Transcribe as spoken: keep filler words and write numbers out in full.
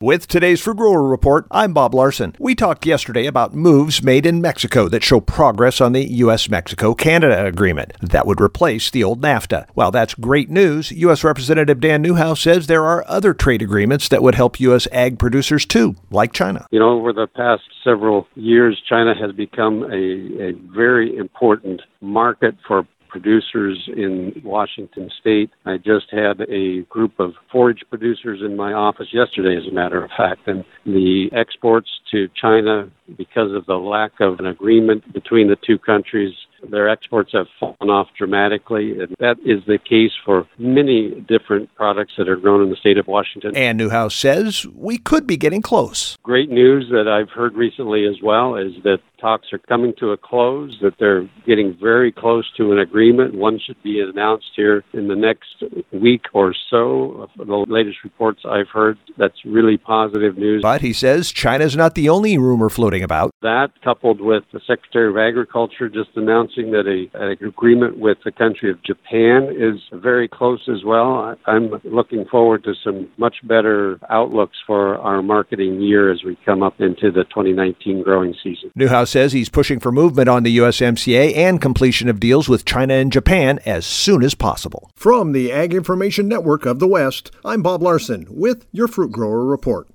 With today's Fruit Grower Report, I'm Bob Larson. We talked yesterday about moves made in Mexico that show progress on the U S Mexico Canada agreement that would replace the old NAFTA. While that's great news, U S Representative Dan Newhouse says there are other trade agreements that would help U S ag producers too, like China. You know, over the past several years, China has become a, a very important market for producers in Washington State. I just had a group of forage producers in my office yesterday, as a matter of fact, and the exports to China, because of the lack of an agreement between the two countries, their exports have fallen off dramatically, and that is the case for many different products that are grown in the state of Washington. And Newhouse says we could be getting close. Great news that I've heard recently as well is that talks are coming to a close, that they're getting very close to an agreement. One should be announced here in the next week or so. The latest reports I've heard, that's really positive news. But he says China's not the only rumor floating about. That, coupled with the Secretary of Agriculture just announcing that a, an agreement with the country of Japan is very close as well. I'm looking forward to some much better outlooks for our marketing year as we come up into the twenty nineteen growing season. Newhouse says he's pushing for movement on the U S M C A and completion of deals with China and Japan as soon as possible. From the Ag Information Network of the West, I'm Bob Larson with your Fruit Grower Report.